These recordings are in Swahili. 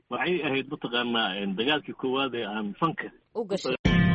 waxay ahayd mataqaanaa dagaalkii koowaad ee aan fanka u gashay.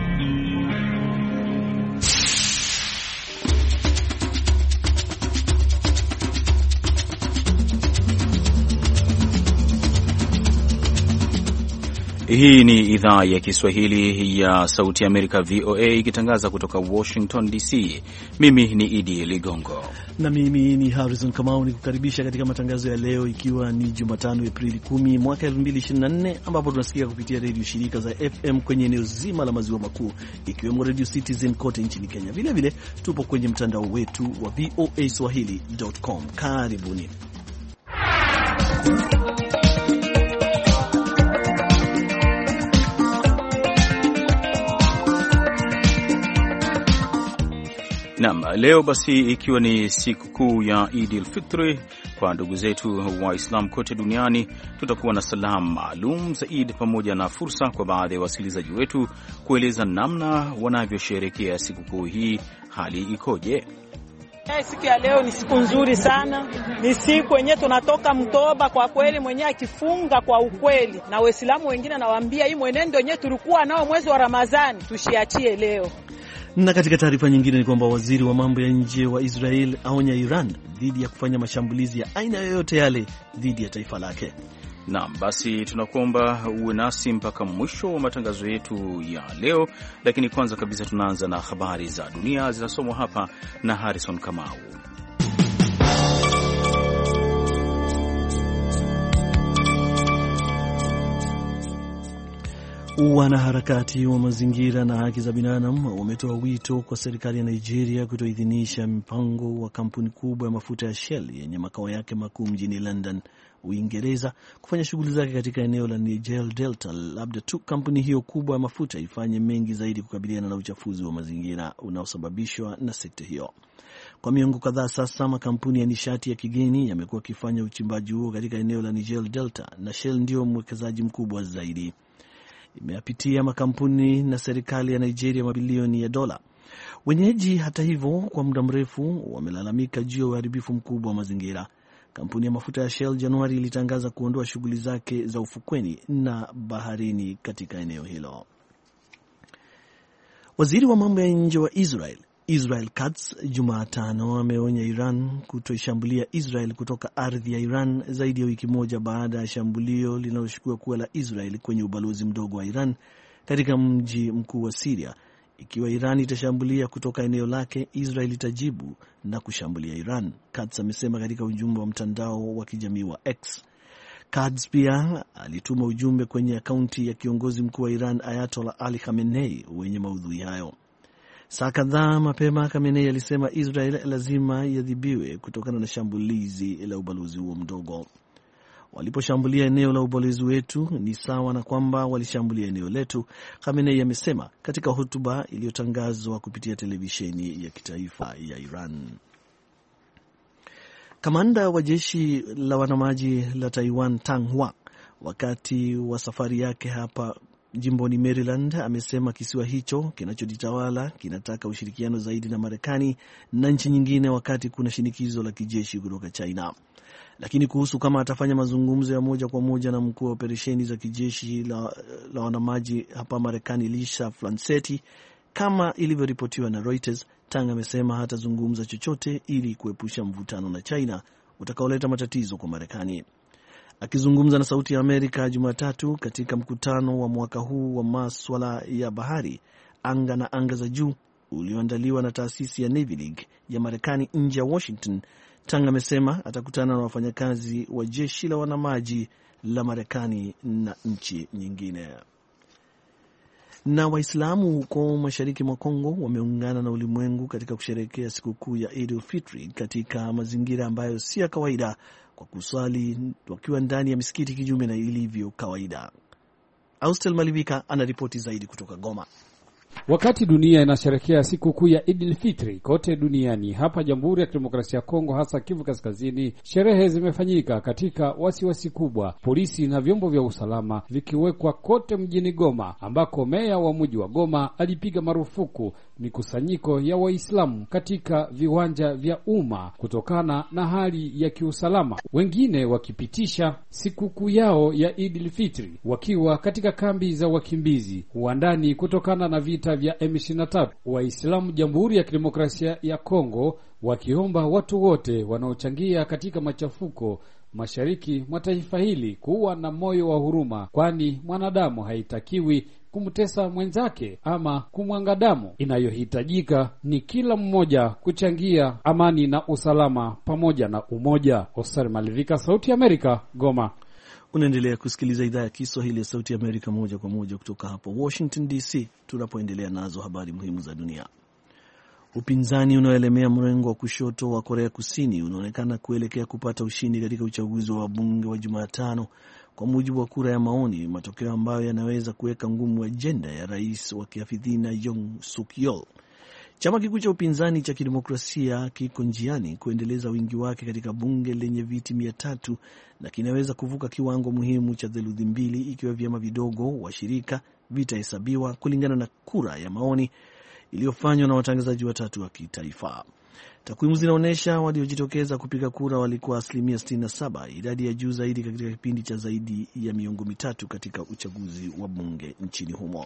Hii ni idhaa ya Kiswahili ya Sauti ya Amerika, VOA, ikitangaza kutoka Washington DC. Mimi ni Idi Ligongo na mimi ni Harrison Kamau, ni kukaribisha katika matangazo ya leo, ikiwa ni Jumatano Aprili 10 mwaka 2024, ambapo tunasikia kupitia redio shirika za FM kwenye eneo zima la maziwa makuu, ikiwemo Radio Citizen kote nchini Kenya. Vilevile tupo kwenye mtandao wetu wa VOA Swahili.com. Karibuni. Naam, leo basi ikiwa ni siku kuu ya Eid al-Fitr kwa ndugu zetu Waislamu kote duniani, tutakuwa na salamu maalum za Eid pamoja na fursa kwa baadhi ya wasikilizaji wetu kueleza namna wanavyosherehekea siku kuu hii. Hali ikoje? Siku ya leo ni siku nzuri sana, ni siku yenyewe tunatoka mtoba kwa kweli, mwenyewe akifunga kwa ukweli, na Waislamu wengine nawaambia hii mwenendo yenyewe tulikuwa nao mwezi wa Ramadhani tushiachie leo. Na katika taarifa nyingine ni kwamba waziri wa mambo ya nje wa Israel aonya Iran dhidi ya kufanya mashambulizi ya aina yoyote yale dhidi ya taifa lake. Naam, basi tunakuomba uwe nasi mpaka mwisho wa matangazo yetu ya leo, lakini kwanza kabisa tunaanza na habari za dunia zinasomwa hapa na Harrison Kamau. Wanaharakati wa mazingira na haki za binadamu wametoa wito kwa serikali ya Nigeria kutoidhinisha mpango wa kampuni kubwa ya mafuta ya Shell yenye makao yake makuu mjini London, Uingereza, kufanya shughuli zake katika eneo la Niger Delta, labda tu kampuni hiyo kubwa ya mafuta ifanye mengi zaidi kukabiliana na uchafuzi wa mazingira unaosababishwa na sekta hiyo. Kwa miongo kadhaa sasa, makampuni ya nishati ya kigeni yamekuwa yakifanya uchimbaji huo katika eneo la Niger Delta, na Shell ndio mwekezaji mkubwa zaidi. Imeyapitia makampuni na serikali ya Nigeria mabilioni ya dola. Wenyeji, hata hivyo, kwa muda mrefu wamelalamika juu ya uharibifu mkubwa wa mazingira. Kampuni ya mafuta ya Shell Januari ilitangaza kuondoa shughuli zake za ufukweni na baharini katika eneo hilo. Waziri wa mambo ya nje wa Israel Katz Jumatano ameonya Iran kutoishambulia Israel kutoka ardhi ya Iran zaidi ya wiki moja baada ya shambulio linaloshukiwa kuwa la Israel kwenye ubalozi mdogo wa Iran katika mji mkuu wa Syria. Ikiwa Iran itashambulia kutoka eneo lake, Israel itajibu na kushambulia Iran, Katz amesema katika ujumbe wa mtandao wa kijamii wa X. Katz pia alituma ujumbe kwenye akaunti ya kiongozi mkuu wa Iran Ayatollah Ali Khamenei wenye maudhui hayo. Saa kadhaa mapema, Khamenei alisema Israel lazima iadhibiwe kutokana na shambulizi la ubalozi huo mdogo. Waliposhambulia eneo la ubalozi wetu ni sawa na kwamba walishambulia eneo letu, Khamenei amesema katika hotuba iliyotangazwa kupitia televisheni ya kitaifa ya Iran. Kamanda wa jeshi la wanamaji la Taiwan Tang Hua, wakati wa safari yake hapa jimboni Maryland, amesema kisiwa hicho kinachojitawala kinataka ushirikiano zaidi na Marekani na nchi nyingine wakati kuna shinikizo la kijeshi kutoka China. Lakini kuhusu kama atafanya mazungumzo ya moja kwa moja na mkuu wa operesheni za kijeshi la wanamaji hapa Marekani Lisha Flancetti, kama ilivyoripotiwa na Reuters, Tang amesema hatazungumza chochote ili kuepusha mvutano na China utakaoleta matatizo kwa Marekani. Akizungumza na Sauti ya Amerika Jumatatu katika mkutano wa mwaka huu wa masuala ya bahari, anga na anga za juu ulioandaliwa na taasisi ya Navy League ya Marekani nje ya Washington, Tang amesema atakutana na wafanyakazi wa jeshi la wanamaji la Marekani na nchi nyingine. Na Waislamu huko mashariki mwa Kongo wameungana na ulimwengu katika kusherehekea sikukuu ya Eid al-Fitr katika mazingira ambayo si ya kawaida, kwa kuswali wakiwa ndani ya misikiti kinyume na ilivyo kawaida. Austel Malivika anaripoti zaidi kutoka Goma. Wakati dunia inasherehekea sikukuu ya Idil Fitri kote duniani, hapa Jamhuri ya Kidemokrasia ya Kongo, hasa Kivu Kaskazini, sherehe zimefanyika katika wasiwasi kubwa, polisi na vyombo vya usalama vikiwekwa kote mjini Goma, ambako meya wa mji wa Goma alipiga marufuku mikusanyiko ya Waislamu katika viwanja vya umma kutokana na hali ya kiusalama, wengine wakipitisha sikukuu yao ya Idil Fitri wakiwa katika kambi za wakimbizi uandani kutokana na vita vya M23. Waislamu Jamhuri ya Kidemokrasia ya Kongo wakiomba watu wote wanaochangia katika machafuko mashariki mwa taifa hili kuwa na moyo wa huruma, kwani mwanadamu haitakiwi kumtesa mwenzake ama kumwanga damu. Inayohitajika ni kila mmoja kuchangia amani na usalama pamoja na umoja. Oscar Malivika, Sauti ya Amerika, Goma. Unaendelea kusikiliza idhaa ya Kiswahili ya Sauti ya Amerika moja kwa moja kutoka hapa Washington DC, tunapoendelea nazo habari muhimu za dunia. Upinzani unaoelemea mrengo wa kushoto wa Korea Kusini unaonekana kuelekea kupata ushindi katika uchaguzi wa wabunge wa Jumatano kwa mujibu wa kura ya maoni, matokeo ambayo yanaweza kuweka ngumu ajenda ya rais wa kiafidhina Yoon Suk Yeol. Chama kikuu cha upinzani cha kidemokrasia kiko njiani kuendeleza wingi wake katika bunge lenye viti 300 na kinaweza kuvuka kiwango muhimu cha theluthi mbili ikiwa vyama vidogo washirika vitahesabiwa kulingana na kura ya maoni iliyofanywa na watangazaji watatu wa kitaifa. Takwimu zinaonyesha waliojitokeza kupiga kura walikuwa 67%, idadi ya juu zaidi katika kipindi cha zaidi ya miongo mitatu katika uchaguzi wa bunge nchini humo.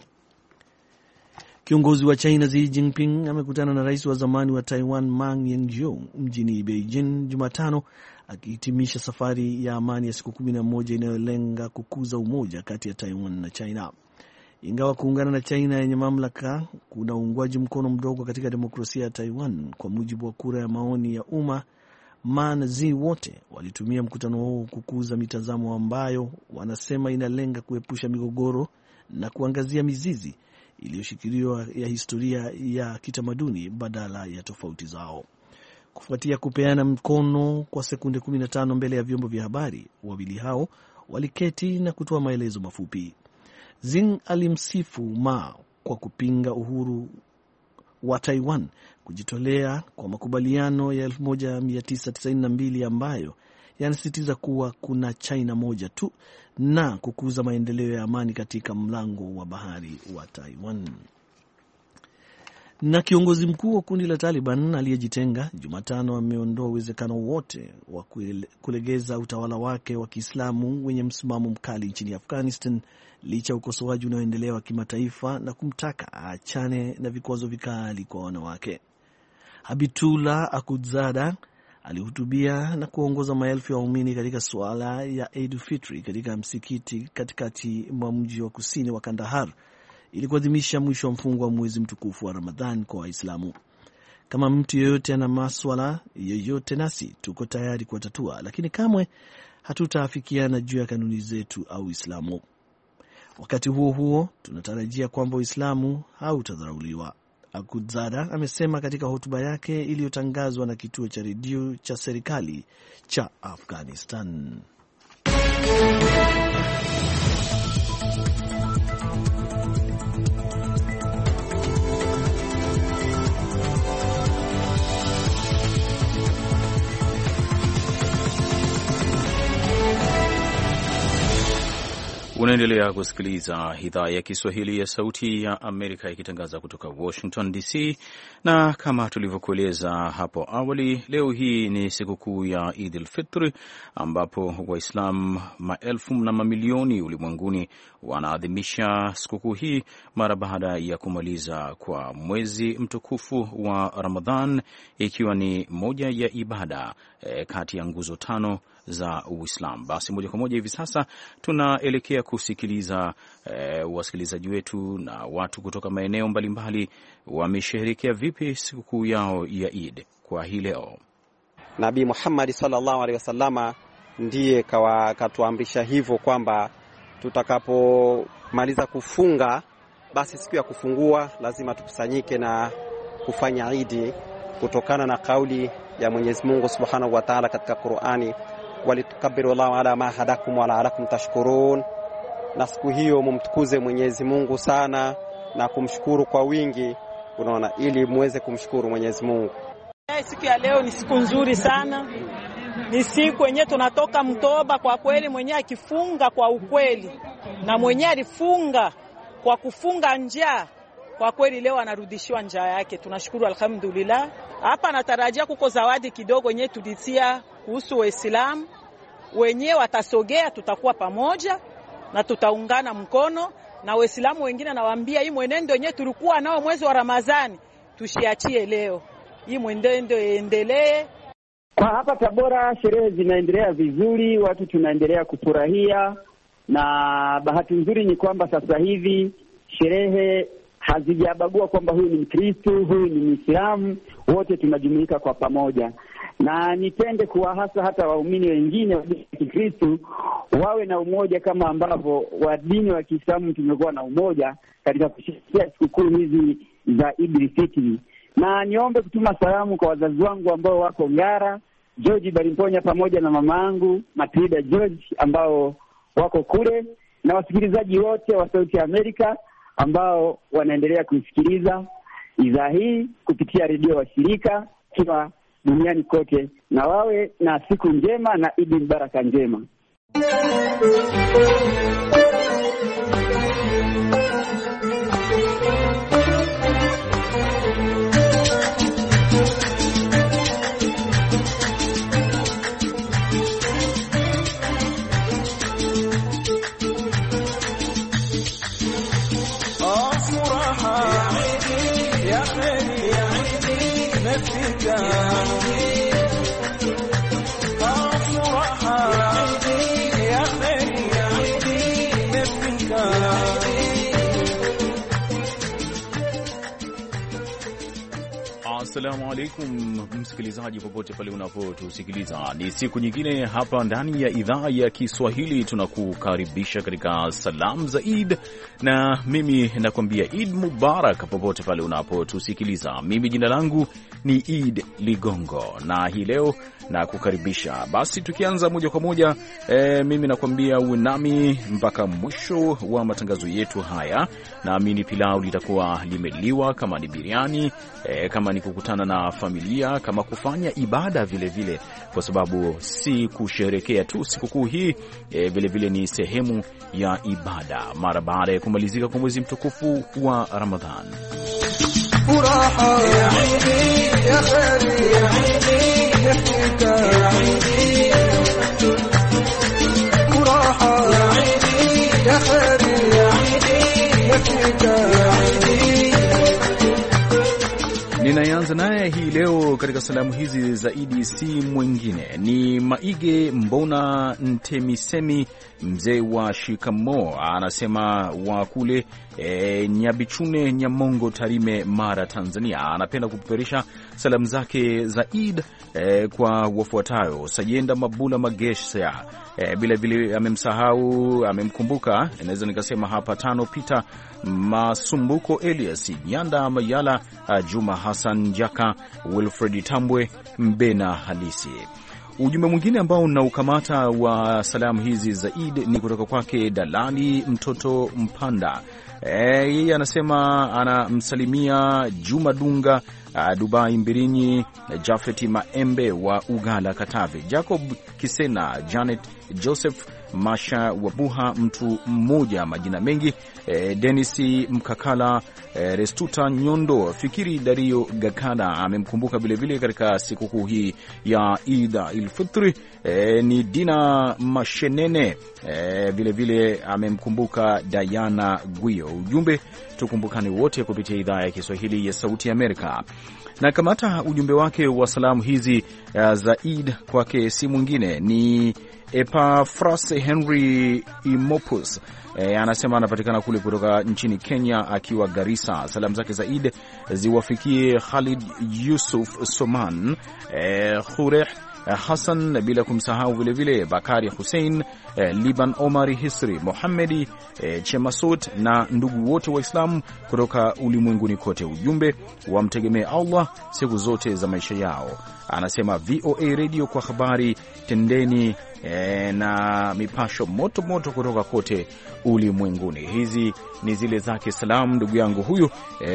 Kiongozi wa China Xi Jinping amekutana na rais wa zamani wa Taiwan Ma Ying-jeou mjini Beijing Jumatano, akihitimisha safari ya amani ya siku 11 inayolenga kukuza umoja kati ya Taiwan na China. Ingawa kuungana na China yenye mamlaka kuna uungwaji mkono mdogo katika demokrasia ya Taiwan, kwa mujibu wa kura ya maoni ya umma, Ma na Xi wote walitumia mkutano huo kukuza mitazamo ambayo wanasema inalenga kuepusha migogoro na kuangazia mizizi iliyoshikiliwa ya historia ya kitamaduni badala ya tofauti zao. Kufuatia kupeana mkono kwa sekunde 15 mbele ya vyombo vya habari, wawili hao waliketi na kutoa maelezo mafupi. Xi alimsifu Ma kwa kupinga uhuru wa Taiwan, kujitolea kwa makubaliano ya 1992 ambayo yanasisitiza kuwa kuna China moja tu na kukuza maendeleo ya amani katika mlango wa bahari wa Taiwan. Na kiongozi mkuu wa kundi la Taliban aliyejitenga Jumatano ameondoa uwezekano wote wa kulegeza utawala wake wa Kiislamu wenye msimamo mkali nchini Afghanistan, licha ukosoaji unaoendelea wa kimataifa na kumtaka aachane na vikwazo vikali kwa wanawake. Habibullah Akhundzada alihutubia na kuongoza maelfu ya waumini katika swala ya Eid Fitri katika msikiti katikati mwa mji wa kusini wa Kandahar ili kuadhimisha mwisho wa mfungo wa mwezi mtukufu wa Ramadhan kwa Waislamu. Kama mtu yeyote ana maswala yoyote, nasi tuko tayari kuwatatua, lakini kamwe hatutaafikiana juu ya kanuni zetu au Uislamu. Wakati huo huo, tunatarajia kwamba Uislamu hautadharauliwa, Akhundzada amesema katika hotuba yake iliyotangazwa na kituo cha redio cha serikali cha Afghanistan. Unaendelea kusikiliza idhaa ya Kiswahili ya Sauti ya Amerika ikitangaza kutoka Washington DC, na kama tulivyokueleza hapo awali, leo hii ni sikukuu ya Idil Fitri ambapo Waislamu maelfu na mamilioni ulimwenguni wanaadhimisha sikukuu hii mara baada ya kumaliza kwa mwezi mtukufu wa Ramadhan, ikiwa ni moja ya ibada kati ya nguzo 5 za Uislamu. Basi moja kwa moja hivi sasa tunaelekea kusikiliza wasikilizaji wetu na watu kutoka maeneo mbalimbali wamesherehekea vipi sikukuu yao ya Eid kwa hii leo. Nabii Muhammad sallallahu alaihi wasallama ndiye katuamrisha hivyo kwamba tutakapomaliza kufunga, basi siku ya kufungua lazima tukusanyike na kufanya Eid, kutokana na kauli ya Mwenyezi Mungu Subhanahu wa Ta'ala katika Qur'ani, walitukabbiru Allahu ala ma hadakum wa la'allakum tashkurun. Na siku hiyo mumtukuze Mwenyezi Mungu sana na kumshukuru kwa wingi, unaona, ili muweze kumshukuru Mwenyezi Mungu. Siku ya leo ni siku nzuri sana. Ni siku yenye tunatoka mtoba kwa kweli, mwenye akifunga kwa ukweli na mwenye alifunga kwa kufunga njaa, kwa kweli leo anarudishiwa njaa yake. Tunashukuru alhamdulillah. Hapa natarajia kuko zawadi kidogo yenye tulitia kuhusu Waislamu. Wenyewe watasogea, tutakuwa pamoja na tutaungana mkono na Waislamu wengine. Nawaambia hii mwenendo yenye tulikuwa nao mwezi wa Ramadhani tushiachie leo. Hii mwenendo iendelee. Kwa hapa Tabora sherehe zinaendelea vizuri, watu tunaendelea kufurahia, na bahati nzuri ni kwamba sasa hivi sherehe hazijabagua kwamba huyu ni Mkristo, huyu ni Muislamu, wote tunajumuika kwa pamoja. Na nipende kuwahasa hata waumini wengine wa Kikristo wawe na umoja kama ambavyo wa dini wa Kiislamu tumekuwa na umoja katika kusherehekea sikukuu hizi za Eid Fitri. Na niombe kutuma salamu kwa wazazi wangu ambao wako Ngara, George Barimponya pamoja na mama yangu Matilda George ambao wako kule, na wasikilizaji wote wa Sauti ya Amerika ambao wanaendelea kusikiliza idhaa hii kupitia redio wa shirika kiwa duniani kote, na wawe na siku njema na Eid Mubaraka njema. Assalamu alaikum msikilizaji popote pale unapotusikiliza. Ni siku nyingine hapa ndani ya idhaa ya Kiswahili tunakukaribisha katika salamu za Eid, na mimi nakwambia Eid Mubarak popote pale unapotusikiliza. Mimi jina langu ni Eid Ligongo na hii leo na kukaribisha. Basi tukianza moja kwa moja, mimi nakwambia uwe nami mpaka mwisho wa matangazo yetu haya. Naamini pilau litakuwa limeliwa, kama ni biriani, kama ni kukutana na familia, kama kufanya ibada vile vile, kwa sababu si kusherekea tu sikukuu hii, vile vile ni sehemu ya ibada mara baada ya kumalizika kwa mwezi mtukufu wa Ramadhan. Furaha ya Eid ya kheri ya Eid yafika ya Eid, furaha ya Eid ya kheri ya Eid yafika ya Eid. Ninaanza naye hii leo katika salamu hizi zaidi si mwingine ni Maige Mbona Ntemisemi, mzee wa shikamo, anasema wa kule Nyabichune, Nyamongo, Tarime, Mara, Tanzania. Anapenda kupeperisha salamu zake za Eid kwa wafuatayo: Sayenda Mabula Magesha, bila vile amemkumbuka, naweza nikasema hapa tano, Peter Masumbuko, Elias Nyanda Mayala, Juma Hassan Jaka, Wilfred Tambwe, Mbena Halisi. Ujumbe mwingine ambao unaukamata wa salamu hizi za Eid ni kutoka kwake Dalali Mtoto Mpanda. Yeye anasema anamsalimia Juma Dunga, Dubai Mbirinyi, Jafeti Maembe wa Ugala Katavi, Jacob Kisena, Janet Joseph Masha Wabuha, mtu mmoja majina mengi, Dennis Mkakala, Restuta Nyondo, Fikiri Dario Gakana amemkumbuka vile vile katika sikukuu hii ya Eid al-Fitr. Ni Dina Mashenene vile vile amemkumbuka Diana Guio. Ujumbe, tukumbukane wote kupitia idhaa ya Kiswahili ya Sauti ya Amerika. Na kamata ujumbe wake wa salamu hizi za Eid kwake si mwingine ni Epafras Henry Imopus. Anasema anapatikana kule kutoka nchini Kenya akiwa Garissa. Salamu zake za Eid ziwafikie Khalid Yusuf Soman, Khureh Hassan, bila kumsahau vile vile Bakari Hussein, Liban Omar Hisri, Mohamedi Chemasut na ndugu wote Waislamu kutoka ulimwenguni kote. Ujumbe, wamtegemee Allah siku zote za maisha yao. Anasema VOA Radio kwa habari, tendeni na mipasho moto moto kutoka kote ulimwenguni. Hizi ni zile zake salamu ndugu yangu huyu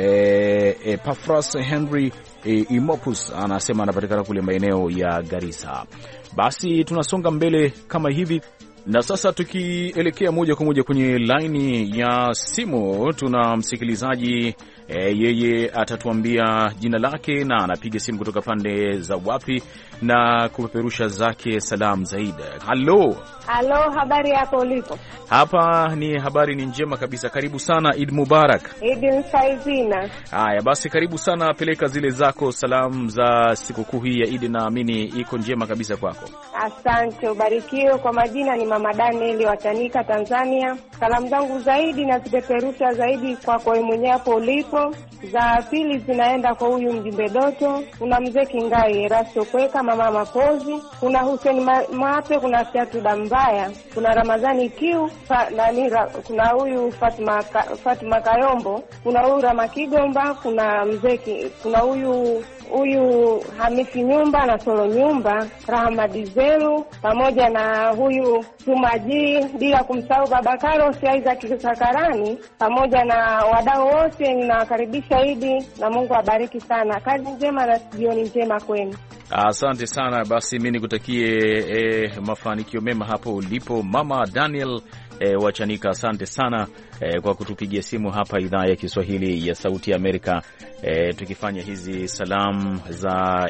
Epafras Henry Imopus, anasema anapatikana kule maeneo ya Garissa. Basi tunasonga mbele kama hivi, na sasa tukielekea moja kwa moja kwenye laini ya simu, tuna msikilizaji yeye atatuambia jina lake na anapiga simu kutoka pande za wapi na kupeperusha zake salamu zaidi. Halo, habari yako ulipo? Hapa ni habari ni njema kabisa. Karibu sana, Eid Mubarak. Eid Saizina. Haya basi, karibu sana, peleka zile zako salamu za sikukuu hii ya Eid, naamini iko njema kabisa kwako. Asante, ubarikiwe. Kwa majina ni Mama Daniel wa Chanika, Tanzania. Salamu zangu zaidi na zipeperusha zaidi kwako wewe mwenyewe hapo ulipo. Za pili zinaenda kwa huyu mjumbe Doto, kuna mzee Kingai Erasto Kweka, Mama Mapozi, kuna Hussein Mape, kuna Fiatu Dambaya, kuna Ramadhani Kiu, kuna huyu Fatima Kayombo, kuna huyu Ramakigomba, kuna mzee, kuna huyu Hamisi Nyumba na Solo Nyumba, Rahma Dizelu, pamoja na huyu Sumaji, bila kumsahau Baba Carlos Isaac Sakarani, pamoja na wadau wote. Ninawakaribisha Idi na Mungu abariki sana. Kazi njema na jioni njema kwenu. Asante sana. Basi mimi nikutakie mafanikio mema hapo ulipo, Mama Daniel wa Chanika. Asante sana kwa kutupigia simu hapa idhaa ya Kiswahili ya Sauti ya Amerika, tukifanya hizi salamu za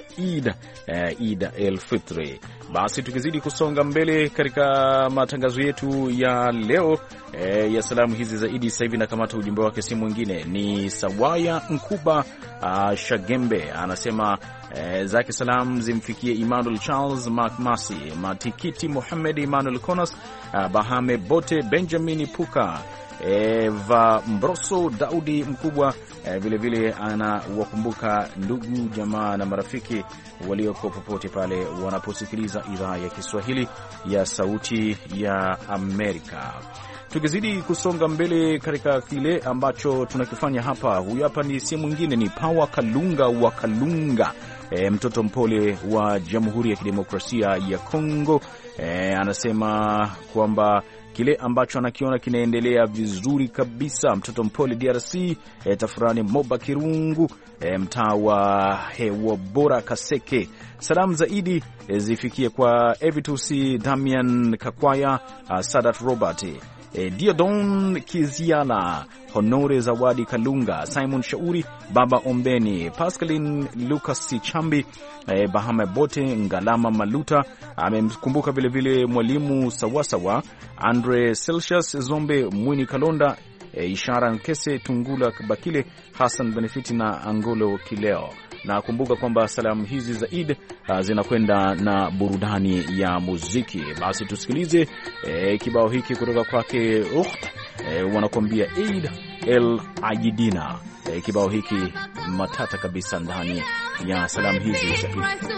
Eid el-Fitri. Basi tukizidi kusonga mbele katika matangazo yetu ya leo ya salamu hizi za Eid, sasa hivi nakamata ujumbe wake, si mwingine ni Sawaya Nkuba Shagembe, anasema zake salamu zimfikie Emmanuel Charles Macmasi, Matikiti Mohamed, Emmanuel Konas, Bahame Bote, Benjamin Puka, Eva Mbroso, Daudi Mkubwa. Vile vile anawakumbuka ndugu jamaa na marafiki walioko popote pale wanaposikiliza idhaa ya Kiswahili ya Sauti ya Amerika. Tukizidi kusonga mbele katika kile ambacho tunakifanya hapa, huyu hapa ni si mwingine ni Pawa Kalunga wa Kalunga, mtoto mpole wa Jamhuri ya Kidemokrasia ya Kongo. Anasema kwamba kile ambacho anakiona kinaendelea vizuri kabisa. Mtoto mpole DRC, Tafurani Moba Kirungu, mtaa wa Hewa Bora Kaseke. Salamu zaidi zifikie kwa Evitus Damian Kakwaya, Sadat Robert, Diodon Kiziana, Honore Zawadi Kalunga, Simon Shauri, Baba Ombeni, Pascaline Lucas Chambi, Bahama Bote, Ngalama Maluta. Amemkumbuka vile vile Mwalimu Sawasawa, Andre Celsius Zombe, Mwini Kalonda, Ishara Nkese, Tungula Bakile, Hassan Benefiti na Angolo Kileo. Na kumbuka kwamba salamu hizi za Eid zinakwenda na burudani ya muziki. Basi tusikilize kibao hiki kutoka kwake Ukht, wanakuambia Eid el Ayidina. Kibao hiki matata kabisa ndani ya salamu hizi za Eid.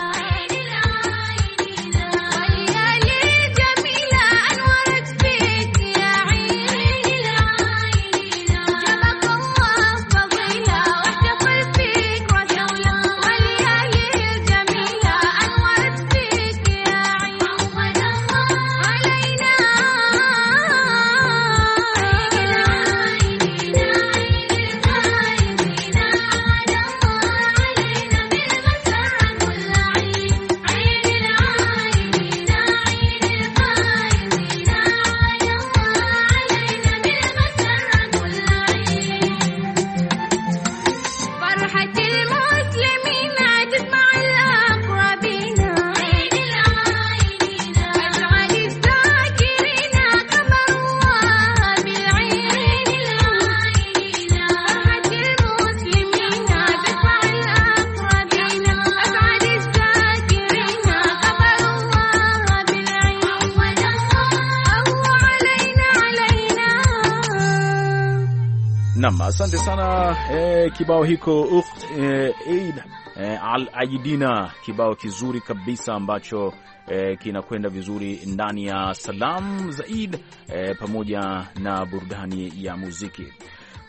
Asante sana. Kibao hiko Ukht Eid al-Ayidina, kibao kizuri kabisa ambacho kinakwenda vizuri ndani ya salamu za Eid pamoja na burudani ya muziki.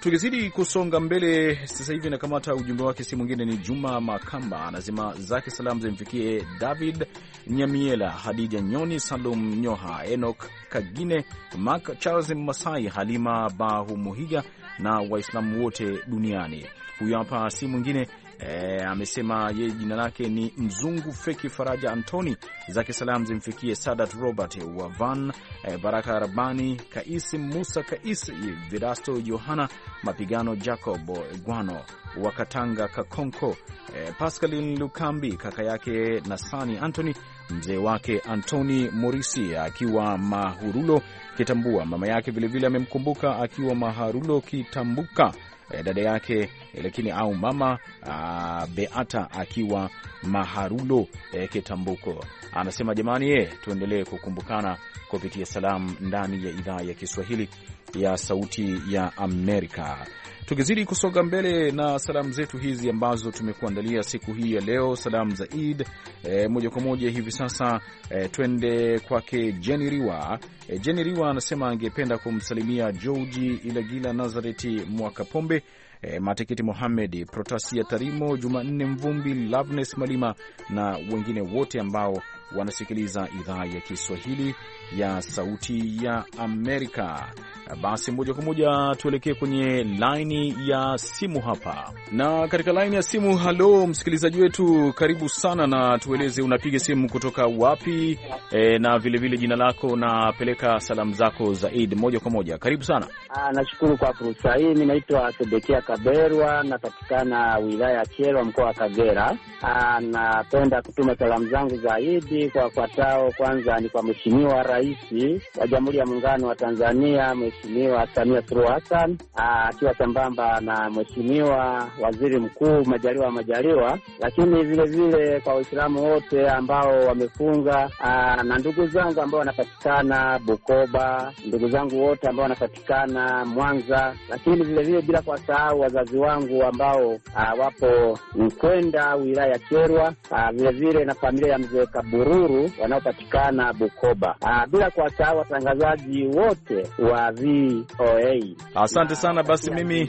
Tukizidi kusonga mbele, sasa hivi nakamata ujumbe wake, si mwingine ni Juma Makamba. Anasema zake salamu zimfikie David Nyamiela, Hadija Nyoni, Salum Nyoha, Enoch Kagine, Mark Charles Masai, Halima Bahumuhiga na Waislamu wote duniani. Huyu hapa si mwingine amesema yeye jina lake ni Mzungu Feki Faraja Antoni. Zake salamu zimfikie Sadat Robert Wavan, Baraka Rabani, Kaisi Musa Kaisi, Virasto Yohana Mapigano, Jacob Gwano Wakatanga Kakonko, Pascaline Lukambi, kaka yake Nasani Antoni, mzee wake Antoni Morisi akiwa Mahurulo Kitambua, mama yake vilevile amemkumbuka akiwa Maharulo Kitambuka, dada yake lakini au mama Beata akiwa Maharulo Kitambuko. Anasema jamani, tuendelee kukumbukana kupitia salamu ndani ya idhaa ya Kiswahili ya Sauti ya Amerika. Tukizidi kusonga mbele na salamu zetu hizi ambazo tumekuandalia siku hii ya leo, salamu za Eid, moja kwa moja hivi sasa twende kwake Jenny Riwa. Jenny Riwa anasema angependa kumsalimia George Ilagila, Nazareti Mwakapombe, Matikiti Mohamed, Protasia Tarimo, Jumanne Mvumbi, Loveness Malima na wengine wote ambao wanasikiliza idhaa ya Kiswahili ya Sauti ya Amerika. Basi moja kwa moja tuelekee kwenye laini ya simu hapa. Na katika laini ya simu, halo msikilizaji wetu, karibu sana, na tueleze unapiga simu kutoka wapi, na vilevile jina lako na peleka salamu zako za Eid moja kwa moja. Karibu sana. Nashukuru kwa fursa hii. Mimi naitwa Sedekia Kaberwa, napatikana wilaya ya Kyerwa, mkoa wa Kagera. Napenda kutuma salamu zangu za Eid kwa wafuatao. Kwanza ni kwa Mheshimiwa Rais wa Jamhuri ya Muungano wa Tanzania, Mheshimiwa Samia Suluhu Hassan, akiwa sambamba na Mheshimiwa Waziri Mkuu Majaliwa, lakini vile vile kwa Waislamu wote ambao wamefunga, na ndugu zangu ambao wanapatikana Bukoba, ndugu zangu wote ambao wanapatikana Mwanza, lakini vile vile bila kuwasahau wazazi wangu ambao wapo Mkwenda wilaya ya Kyerwa, vile vile na familia ya mzee Kabururu wanaopatikana Bukoba, bila kuwasahau watangazaji wote wa VOA. Asante sana. Basi mimi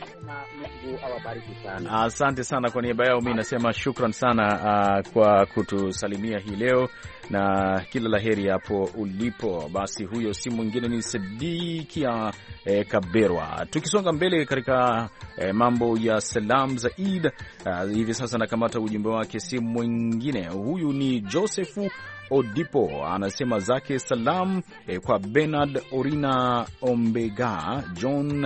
asante sana kwa niaba yao, mimi nasema shukran sana kwa kutusalimia hii leo na kila laheri hapo ulipo. Basi huyo si mwingine ni Sedekia Kaberwa. Tukisonga mbele katika mambo ya salam za Eid, hivi sasa nakamata ujumbe wake, si mwingine huyu ni Josefu Odipo. Anasema zake salam kwa Bernard Orina Ombega, John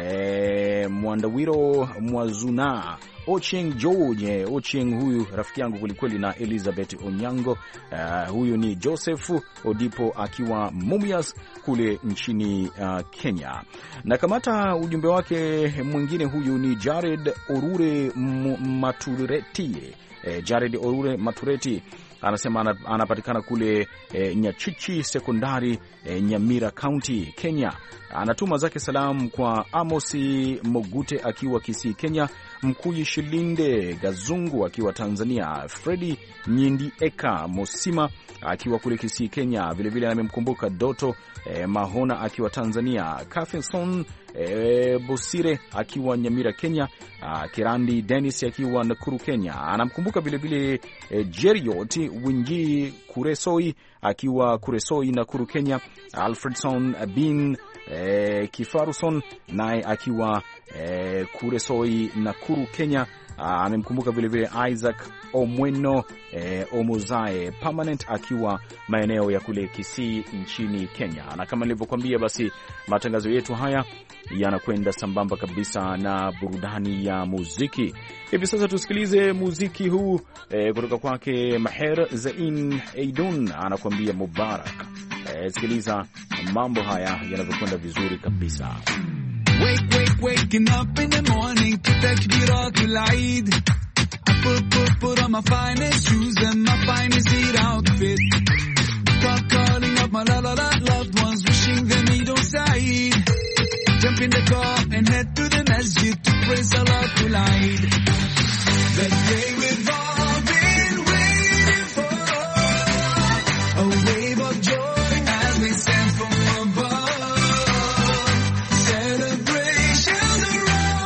Mwandawiro Mwazuna, Ocheng George Ocheng, huyu rafiki yangu kwelikweli, na Elizabeth Onyango. Huyu ni Joseph Odipo akiwa Mumias kule nchini Kenya. Na kamata ujumbe wake mwingine, huyu ni Jared Orure Matureti. Jared Orure Matureti anasema anapatikana kule Nyachichi Sekondari, Nyamira County, Kenya. Anatuma zake salamu kwa Amosi Mogute akiwa Kisii, Kenya, Mkuyi Shilinde Gazungu akiwa Tanzania, Fredi Nyindi Eka Mosima akiwa kule Kisii, Kenya. Vilevile amemkumbuka Doto Mahona akiwa Tanzania, Kafenson Bosire akiwa Nyamira, Kenya, Kirandi Dennis akiwa Nakuru, Kenya. Anamkumbuka vilevile Jeriot Winji Kuresoi akiwa Kuresoi, Nakuru, Kenya, Alfredson bin Kifaruson naye akiwa Kuresoi, Nakuru, Kenya. Amemkumbuka vilevile Isaac Omweno Omozae Permanent akiwa maeneo ya kule Kisii nchini Kenya. Na kama nilivyokuambia, basi matangazo yetu haya yanakwenda sambamba kabisa na burudani ya muziki. Hivi sasa tusikilize muziki huu kutoka kwake Maher Zain Eidun, anakuambia Mubarak. Sikiliza mambo haya yanavyokwenda vizuri kabisa. Waking up in the morning to takbiratul Eid. I put on my finest shoes and my finest Eid outfit. Start calling up my loved ones, wishing them Eid al-Saeed. Jump in the car and head to the masjid to praise Salatul Eid. The day we've all been waiting for. A wave of joy as we send from above. Celebrations around.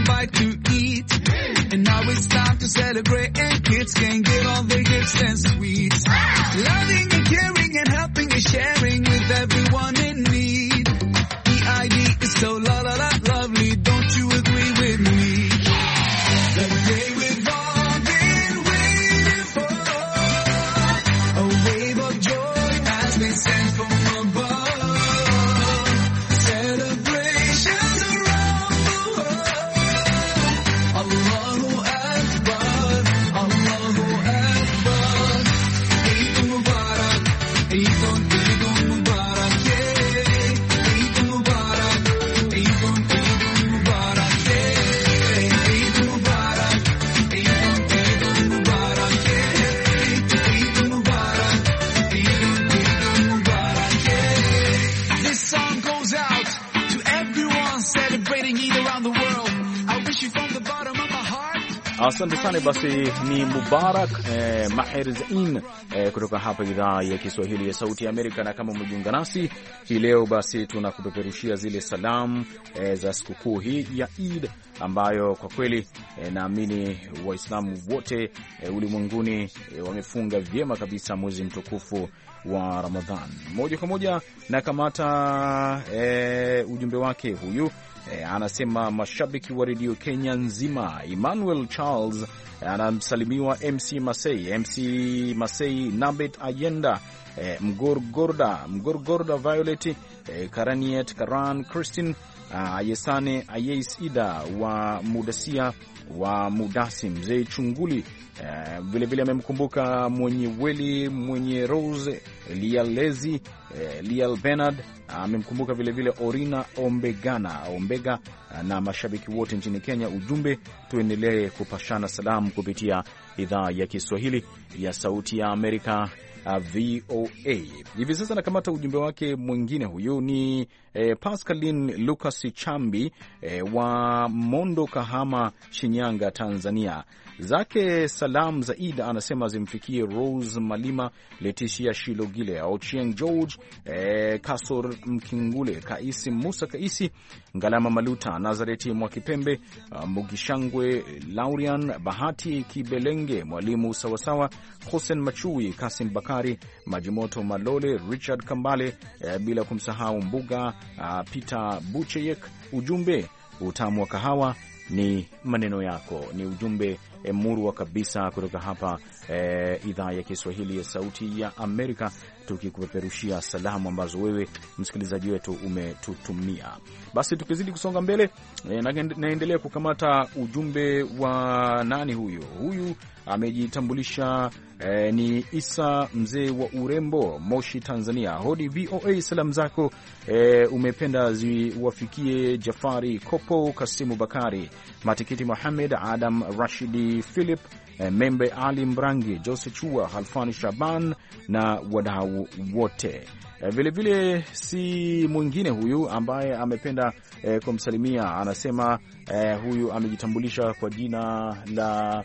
bite to eat. And now it's time to celebrate, and kids can get all the gifts and sweets. Loving and caring and helping and sharing with everyone in need. EID is so la la la lovely, don't you agree with me? The day we've all been waiting for, a wave of joy has been sent from above. Celebrations around the world. Allahu Akbar, Allahu Akbar. Eid Mubarak, Eid Mubarak, yeah. Eid Mubarak, Eid Mubarak, yeah. Eid Mubarak, Eid Mubarak, yeah. Eid Mubarak, Eid Mubarak, yeah. This song goes out to everyone celebrating Eid around the world. I wish you from the bottom of my heart. Asante sana. Basi ni Mubarak Maher Zain kutoka hapa idhaa ya Kiswahili ya Sauti ya Amerika. Na kama umejiunga nasi hii leo, basi tunakupeperushia zile salamu za sikukuu hii ya Eid, ambayo kwa kweli naamini Waislamu wote ulimwenguni wamefunga vyema kabisa mwezi mtukufu wa Ramadhan. Moja kwa moja na kamata ujumbe wake huyu. Anasema mashabiki wa Radio Kenya nzima. Emmanuel Charles anamsalimiwa MC Masei, Nabet Ayenda, Mgorgorda Violet, Karaniet Karan, Christine Ayesane, Ayes Ida wa Mudasia wa Mudasi, Mzee Chunguli. Vile amemkumbuka mwenye Weli, mwenye Rose, Lialezi, Lial Bernard. Amemkumbuka vile Orina Ombega na mashabiki wote nchini Kenya. Ujumbe, tuendelee kupashana salamu kupitia idhaa ya Kiswahili ya Sauti ya Amerika, VOA. Hivi sasa nakamata ujumbe wake mwingine. Huyu ni Pascaline Lucas Chambi wa Mondo, Kahama, Shinyanga, Tanzania. Zake salam za Eid anasema zimfikie Rose Malima, Leticia Shilogile, Ochieng George, Kasor Mkingule, Kaisi Musa, Kaisi Ngalama Maluta, Nazareti Mwakipembe, Mugishangwe, Laurian Bahati Kibelenge, Mwalimu Sawasawa, Hussein Machui, Kasim Bakari, Majimoto Malole, Richard Kambale, bila kumsahau Mbuga Peter Bucheyek. Ujumbe, utamu wa kahawa ni maneno yako. Ni ujumbe murwa kabisa kutoka hapa idhaa ya Kiswahili ya Sauti ya Amerika, tukikupeperushia salamu ambazo wewe msikilizaji wetu umetutumia. Basi tukizidi kusonga mbele, naendelea kukamata ujumbe wa nani huyu. Huyu amejitambulisha ni Isa mzee wa urembo, Moshi, Tanzania. Hodi VOA, salamu zako umependa ziwafikie Jafari Kopo, Kasimu Bakari, Matikiti Mohamed, Adam Rashidi, Philip Membe, Ali Mrangi, Jose Chua, Halfani Shaban na wadau wote. Vile si mwingine huyu ambaye amependa kumsalimia. Anasema huyu amejitambulisha kwa jina la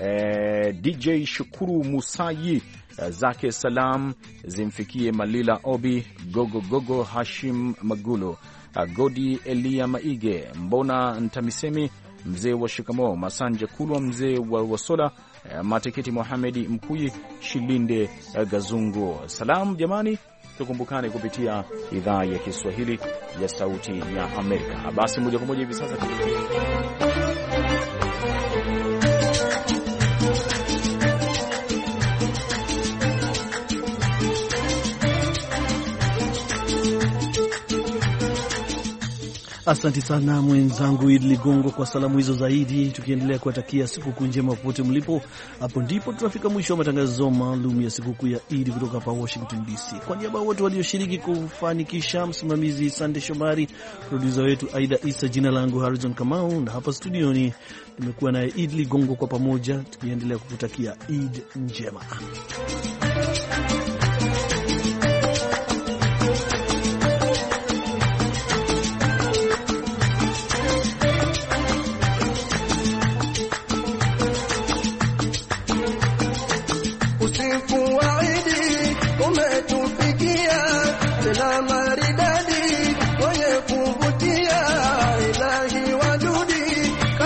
DJ Shukuru Musayi. Zake salam zimfikie Malila Obi, Gogo, Hashim Magulo, Godi Elia Maige, Mbona Ntamisemi, mzee wa Shikamo, Masanja Kulwa, mzee wa Wasola, Matikiti Mohamedi Mkuyi, Shilinde Gazungu. Salam jamani, tukumbukane kupitia idhaa ya Kiswahili ya Sauti ya Amerika. Basi moja kwa moja hivi sasa Asante sana mwenzangu Idli Gongo kwa salamu hizo zaidi, tukiendelea kuwatakia sikukuu njema popote mlipo. Hapo ndipo tunafika mwisho wa matangazo maalum ya sikukuu ya Eid kutoka hapa Washington DC. Kwa niaba wote walioshiriki kufanikisha, msimamizi Sande Shomari, producer wetu Aida Isa, jina langu Harrison Kamau, na hapa studioni tumekuwa naye Idli Gongo, kwa pamoja tukiendelea kukutakia Eid njema.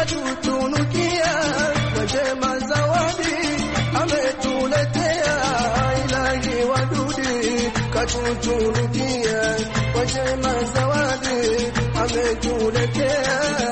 katutunukia kwa jema zawadi ametuletea. Ilahi wadudi katutunukia kwa jema zawadi ametuletea.